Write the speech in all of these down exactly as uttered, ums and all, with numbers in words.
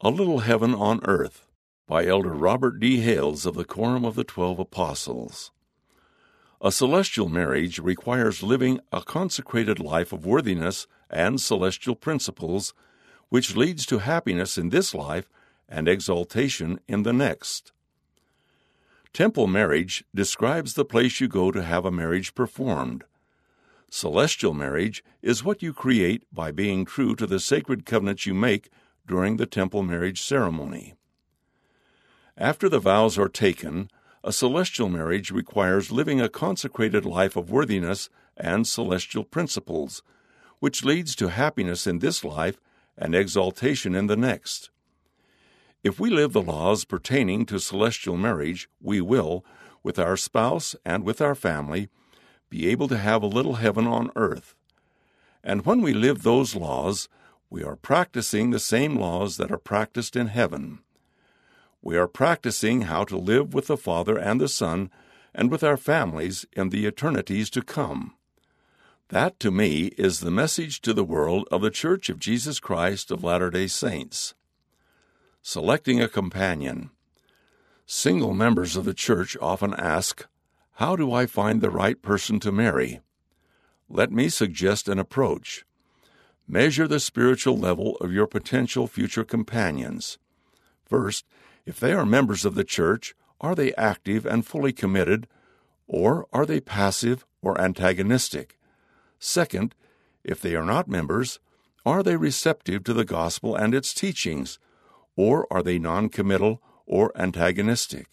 A Little Heaven on Earth by Elder Robert D. Hales of the Quorum of the Twelve Apostles. A celestial marriage requires living a consecrated life of worthiness and celestial principles, which leads to happiness in this life and exaltation in the next. Temple marriage describes the place you go to have a marriage performed. Celestial marriage is what you create by being true to the sacred covenants you make during the temple marriage ceremony. After the vows are taken, a celestial marriage requires living a consecrated life of worthiness and celestial principles, which leads to happiness in this life and exaltation in the next. If we live the laws pertaining to celestial marriage, we will, with our spouse and with our family, be able to have a little heaven on earth. And when we live those laws, we are practicing the same laws that are practiced in heaven. We are practicing how to live with the Father and the Son and with our families in the eternities to come. That, to me, is the message to the world of the Church of Jesus Christ of Latter-day Saints. Selecting a companion. Single members of the church often ask, "How do I find the right person to marry?" Let me suggest an approach. Measure the spiritual level of your potential future companions. First, if they are members of the church, are they active and fully committed, or are they passive or antagonistic? Second, if they are not members, are they receptive to the gospel and its teachings, or are they non-committal or antagonistic?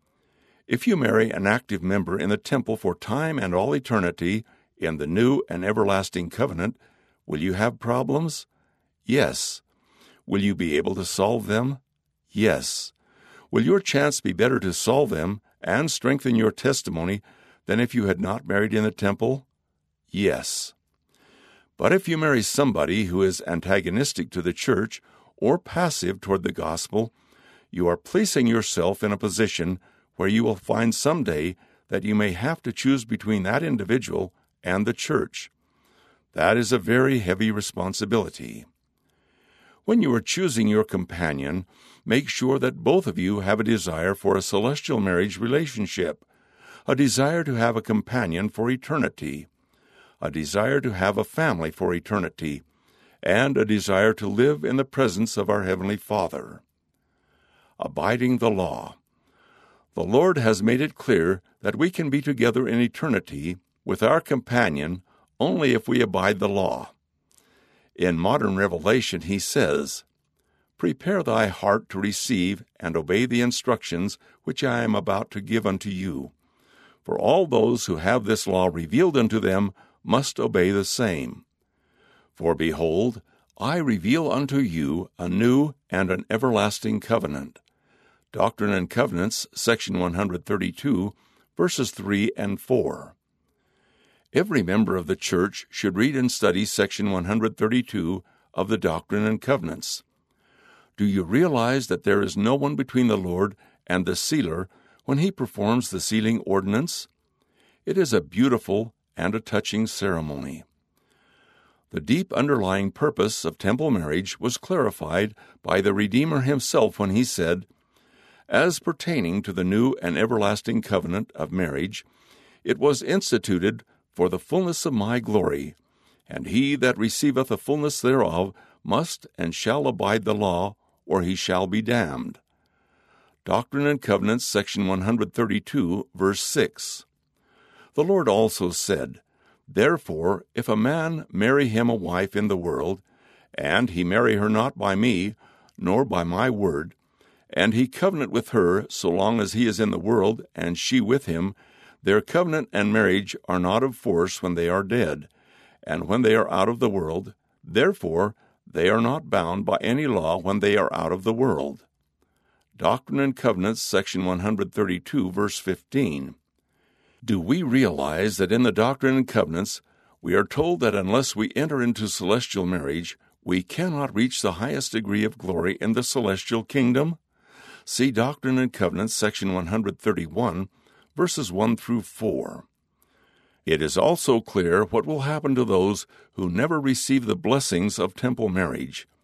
If you marry an active member in the temple for time and all eternity in the new and everlasting covenant, will you have problems? Yes. Will you be able to solve them? Yes. Will your chance be better to solve them and strengthen your testimony than if you had not married in the temple? Yes. But if you marry somebody who is antagonistic to the church or passive toward the gospel, you are placing yourself in a position where you will find someday that you may have to choose between that individual and the church. That is a very heavy responsibility. When you are choosing your companion, make sure that both of you have a desire for a celestial marriage relationship, a desire to have a companion for eternity, a desire to have a family for eternity, and a desire to live in the presence of our Heavenly Father. Abiding the law. The Lord has made it clear that we can be together in eternity with our companion only if we abide the law. In modern revelation, he says, "Prepare thy heart to receive and obey the instructions which I am about to give unto you. For all those who have this law revealed unto them must obey the same. For behold, I reveal unto you a new and an everlasting covenant." Doctrine and Covenants, section one thirty-two, verses three and four. Every member of the church should read and study section one thirty-two of the Doctrine and Covenants. Do you realize that there is no one between the Lord and the sealer when he performs the sealing ordinance? It is a beautiful and a touching ceremony. The deep underlying purpose of temple marriage was clarified by the Redeemer himself when he said, "As pertaining to the new and everlasting covenant of marriage, it was instituted for the fullness of my glory, and he that receiveth the fullness thereof must and shall abide the law, or he shall be damned." Doctrine and Covenants, section one thirty-two, verse six. The Lord also said, "Therefore, if a man marry him a wife in the world, and he marry her not by me, nor by my word, and he covenant with her so long as he is in the world, and she with him, their covenant and marriage are not of force when they are dead, and when they are out of the world, therefore they are not bound by any law when they are out of the world." Doctrine and Covenants, section one thirty-two, verse fifteen. Do we realize that in the Doctrine and Covenants we are told that unless we enter into celestial marriage, we cannot reach the highest degree of glory in the celestial kingdom? See Doctrine and Covenants, section one thirty-one, verses one through four. It is also clear what will happen to those who never receive the blessings of temple marriage.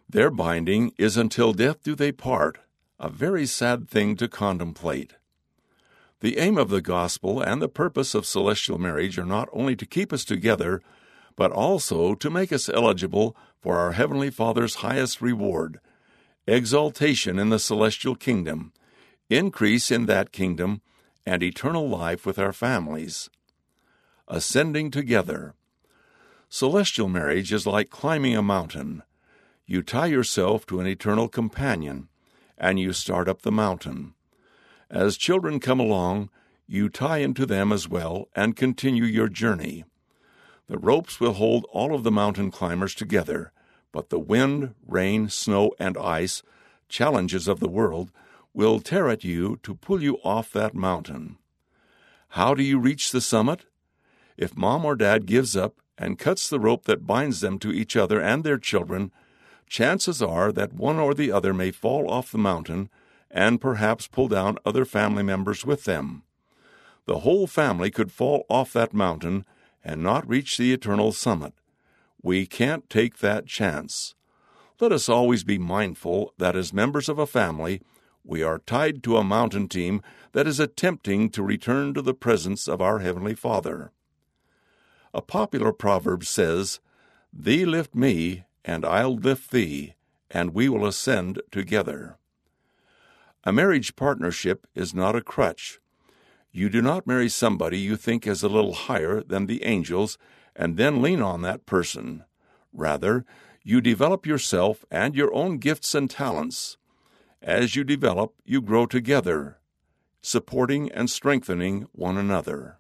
Their binding is until death do they part, a very sad thing to contemplate. The aim of the gospel and the purpose of celestial marriage are not only to keep us together, but also to make us eligible for our Heavenly Father's highest reward, exaltation in the celestial kingdom, increase in that kingdom, and eternal life with our families. Ascending together. Celestial marriage is like climbing a mountain. You tie yourself to an eternal companion, and you start up the mountain. As children come along, you tie into them as well and continue your journey. The ropes will hold all of the mountain climbers together, but the wind, rain, snow, and ice, challenges of the world, will tear at you to pull you off that mountain. How do you reach the summit? If mom or dad gives up and cuts the rope that binds them to each other and their children, chances are that one or the other may fall off the mountain and perhaps pull down other family members with them. The whole family could fall off that mountain and not reach the eternal summit. We can't take that chance. Let us always be mindful that as members of a family, we are tied to a mountain team that is attempting to return to the presence of our Heavenly Father. A popular proverb says, "Thee lift me, and I'll lift thee, and we will ascend together." A marriage partnership is not a crutch. You do not marry somebody you think is a little higher than the angels and then lean on that person. Rather, you develop yourself and your own gifts and talents. As you develop, you grow together, supporting and strengthening one another.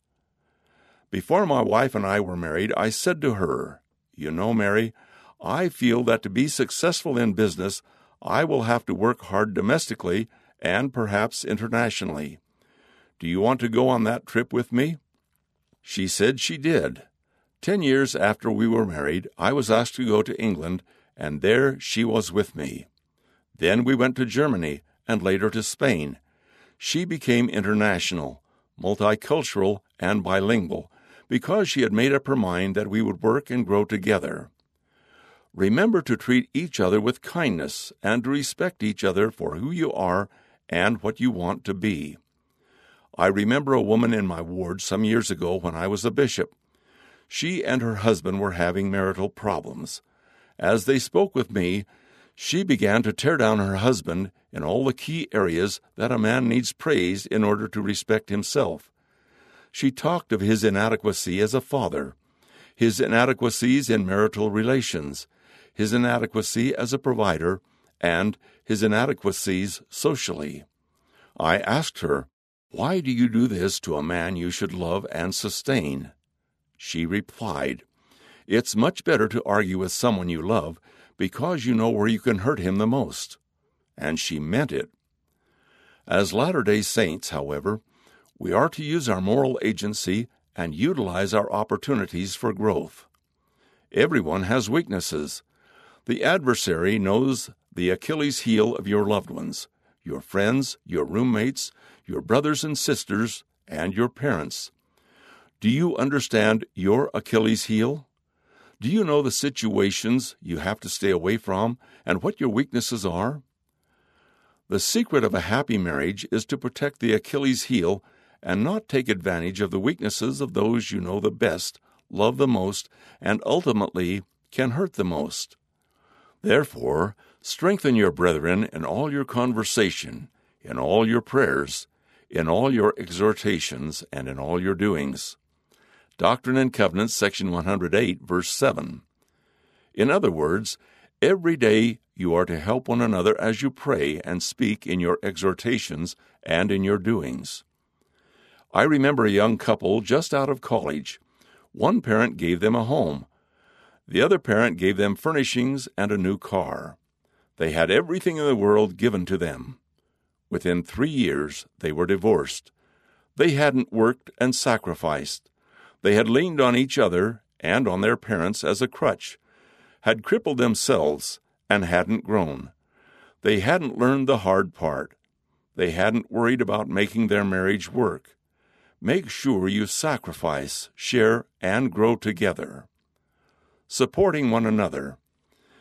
Before my wife and I were married, I said to her, "You know, Mary, I feel that to be successful in business, I will have to work hard domestically and perhaps internationally. Do you want to go on that trip with me?" She said she did. Ten years after we were married, I was asked to go to England, and there she was with me. Then we went to Germany, and later to Spain. She became international, multicultural, and bilingual, because she had made up her mind that we would work and grow together. Remember to treat each other with kindness and to respect each other for who you are and what you want to be. I remember a woman in my ward some years ago when I was a bishop. She and her husband were having marital problems. As they spoke with me, she began to tear down her husband in all the key areas that a man needs praised in order to respect himself. She talked of his inadequacy as a father, his inadequacies in marital relations, his inadequacy as a provider, and his inadequacies socially. I asked her, "Why do you do this to a man you should love and sustain?" She replied, "It's much better to argue with someone you love because you know where you can hurt him the most." And she meant it. As Latter-day Saints, however, we are to use our moral agency and utilize our opportunities for growth. Everyone has weaknesses. The adversary knows the Achilles heel of your loved ones, your friends, your roommates, your brothers and sisters, and your parents. Do you understand your Achilles heel? Do you know the situations you have to stay away from and what your weaknesses are? The secret of a happy marriage is to protect the Achilles heel and not take advantage of the weaknesses of those you know the best, love the most, and ultimately can hurt the most. Therefore, strengthen your brethren in all your conversation, in all your prayers, in all your exhortations, and in all your doings. Doctrine and Covenants, section one hundred eight, verse seven. In other words, every day you are to help one another as you pray and speak in your exhortations and in your doings. I remember a young couple just out of college. One parent gave them a home. The other parent gave them furnishings and a new car. They had everything in the world given to them. Within three years, they were divorced. They hadn't worked and sacrificed. They had leaned on each other and on their parents as a crutch, had crippled themselves, and hadn't grown. They hadn't learned the hard part. They hadn't worried about making their marriage work. Make sure you sacrifice, share, and grow together. Supporting one another.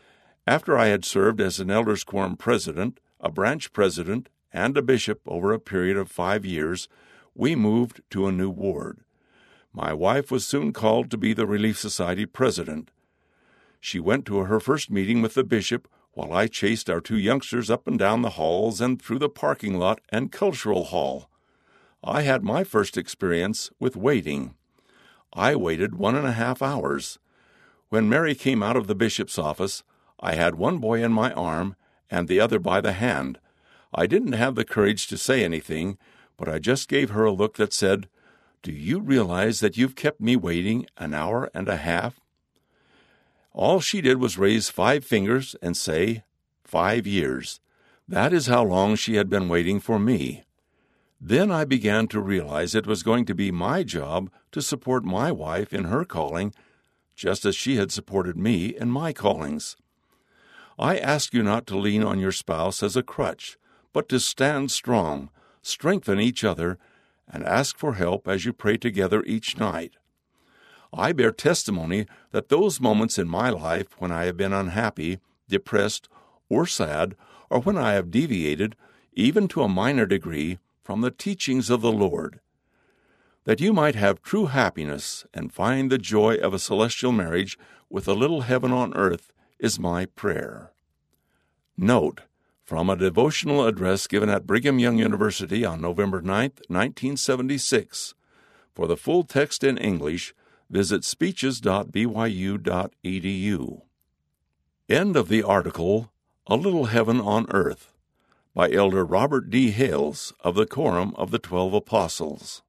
After I had served as an elders' quorum president, a branch president, and a bishop over a period of five years, we moved to a new ward. My wife was soon called to be the Relief Society president. She went to her first meeting with the bishop while I chased our two youngsters up and down the halls and through the parking lot and cultural hall. I had my first experience with waiting. I waited one and a half hours. When Mary came out of the bishop's office, I had one boy in my arm and the other by the hand. I didn't have the courage to say anything, but I just gave her a look that said, "Do you realize that you've kept me waiting an hour and a half?" All she did was raise five fingers and say, "Five years." That is how long she had been waiting for me. Then I began to realize it was going to be my job to support my wife in her calling, just as she had supported me in my callings. I ask you not to lean on your spouse as a crutch, but to stand strong, strengthen each other, and ask for help as you pray together each night. I bear testimony that those moments in my life when I have been unhappy, depressed, or sad, or when I have deviated, even to a minor degree, from the teachings of the Lord. That you might have true happiness and find the joy of a celestial marriage with a little heaven on earth is my prayer. Note, from a devotional address given at Brigham Young University on November ninth, nineteen seventy-six. For the full text in English, visit speeches dot b y u dot e d u. End of the article, A Little Heaven on Earth, by Elder Robert D. Hales of the Quorum of the Twelve Apostles.